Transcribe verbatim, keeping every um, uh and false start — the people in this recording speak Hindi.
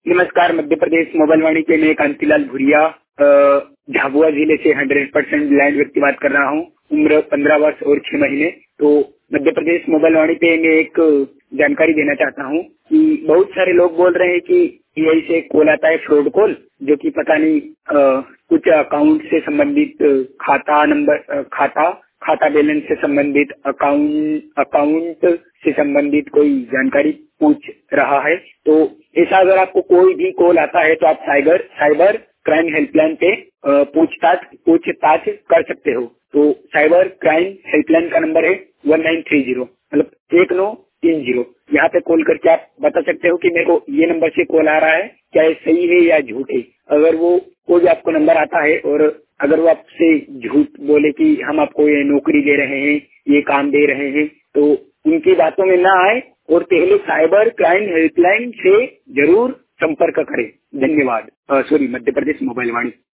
नमस्कार, मध्य प्रदेश मोबाइल वाणी के मैं कांतिलाल भूरिया झाबुआ जिले से हंड्रेड परसेंट ब्लाइंड व्यक्ति बात कर रहा हूँ। उम्र पंद्रह वर्ष और छह महीने। तो मध्य प्रदेश मोबाइल वाणी पे मैं एक जानकारी देना चाहता हूँ कि बहुत सारे लोग बोल रहे हैं कि यही से कॉल आता है फ्रॉड कॉल, जो कि पता नहीं आ, कुछ अकाउंट से संबंधित खाता नंबर खाता खाता बैलेंस से संबंधित अकाउंट अकाउंट से संबंधित कोई जानकारी पूछ रहा है। तो ऐसा अगर आपको कोई भी कॉल आता है तो आप साइबर साइबर क्राइम हेल्पलाइन पे पूछताछ पूछताछ कर सकते हो। तो साइबर क्राइम हेल्पलाइन का नंबर है वन नाइन थ्री जीरो, मतलब एक नौ तीन जीरो। यहाँ पे कॉल करके आप बता सकते हो कि मेरे को ये नंबर से कॉल आ रहा है, क्या ये सही है या झूठ है। अगर वो कोई आपको नंबर आता है और अगर वो आपसे झूठ बोले कि हम आपको ये नौकरी दे रहे हैं, ये काम दे रहे हैं, तो उनकी बातों में ना आए और पहले साइबर क्राइम हेल्पलाइन से जरूर संपर्क करें। धन्यवाद। सॉरी, मध्य प्रदेश मोबाइल वाणी।